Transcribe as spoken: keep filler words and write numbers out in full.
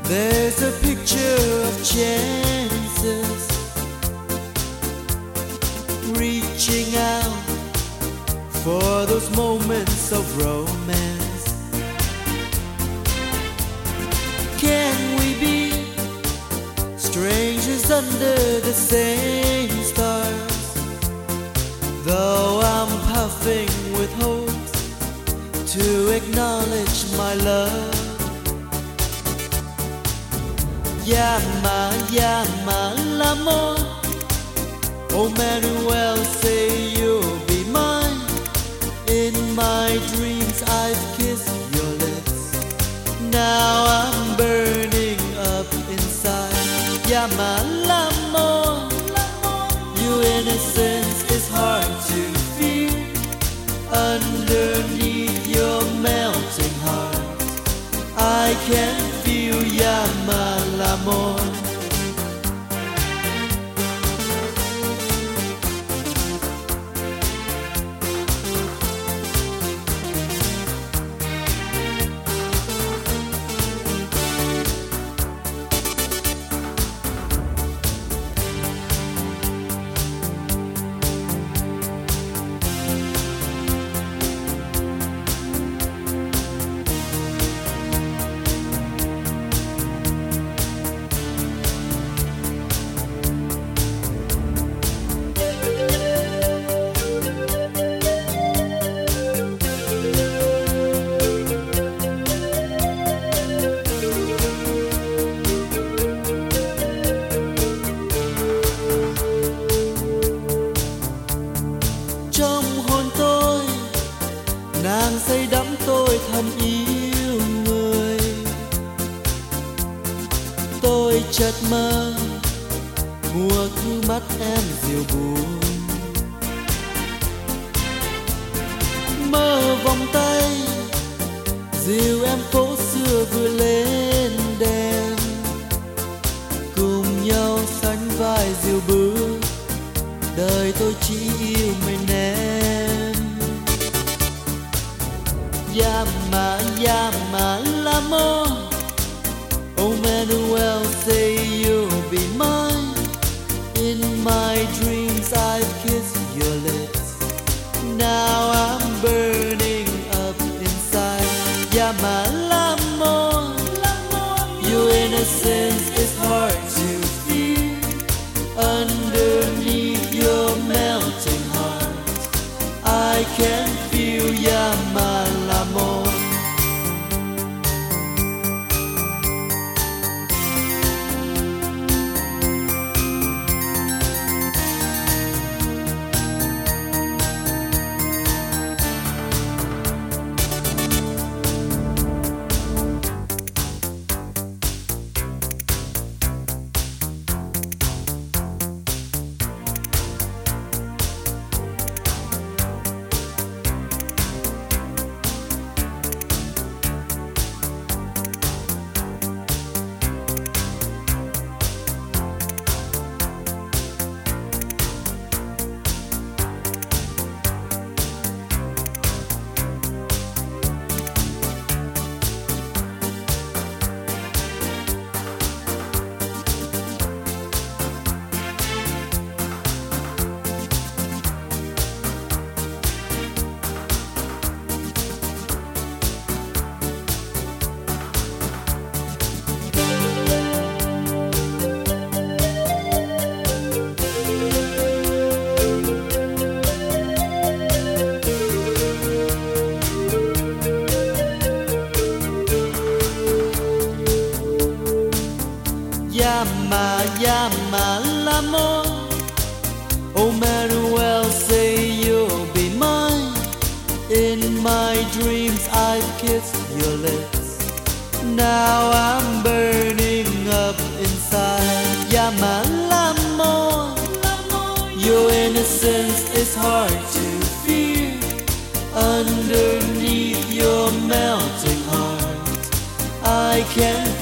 There's a picture of chances reaching out for those moments of romance. Can we be strangers under the same stars? Though I'm puffing with hope to acknowledge my love. Llama, llama l'amor. Oh Manuel, say you'll be mine. In my dreams I've kissed your lips. Now I'm burning up inside. Llama l'amor. Your innocence is hard to feel underneath your melting heart. I can feel llama l'amor. Trong hồn tôi, nàng say đắm tôi thầm yêu người. Tôi chợt mơ mùa thu mắt em dịu buồn. Mơ vòng tay dìu em phố xưa vừa lên đèn, cùng nhau sánh vai dìu bước. Đời tôi chỉ yêu mình em. Llama, llama l'amor. Oh Manuel, say you'll be mine. In my dreams I've kissed your lips. Now I'm burning up inside. Llama l'amor. Your innocence is hard to feel underneath your melting heart. I can feel llama l'amor. Llama, llama l'amor. Oh Manuel, say you'll be mine. In my dreams I've kissed your lips. Now I'm burning up inside. Llama l'amor. Your innocence is hard to feel underneath your melting heart. I can